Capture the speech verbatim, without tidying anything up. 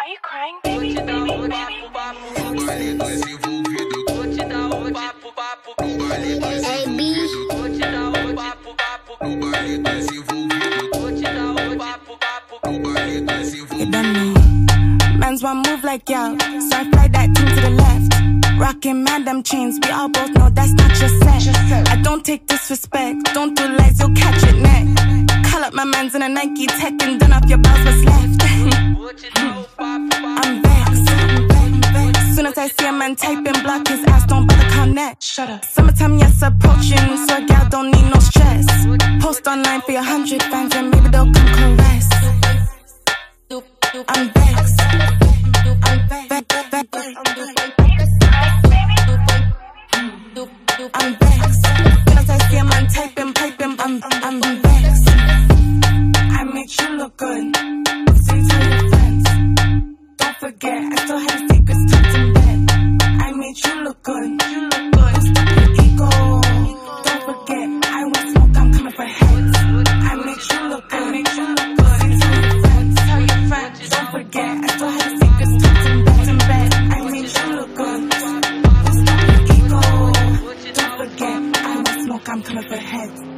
Are you crying, baby? Baby, baby. You done know. Man's one move like yo, so I fly that thing to the left. Rockin' madam chains, we all both know that's not your set. I don't take disrespect, don't do lies, you'll catch it next. Call up my mans in a Nike Tech and done off your balls what's left. I'm vexed. Soon as I see a man typing, block his ass, don't bother connect. Shut up. Summertime, yes, approaching, so a gal don't need no stress. Post online for your hundred fans and maybe they'll come caress. I'm vexed. I'm vexed. I'm vexed. Soon as I see a man typing, piping, I'm, I'm vexed. I make you look good. Say to your friends. Don't forget, I still have secrets tucked in bed. I made you look good. You look good. Don't stop your ego. Don't forget, I want smoke, I'm coming for heads. I make you look good. I make you look good. Say to your friends. Tell your friends. Don't forget, I still have secrets tucked in bed. In bed. I made you look good. Don't stop your ego. Don't forget, I want smoke, I'm coming for heads.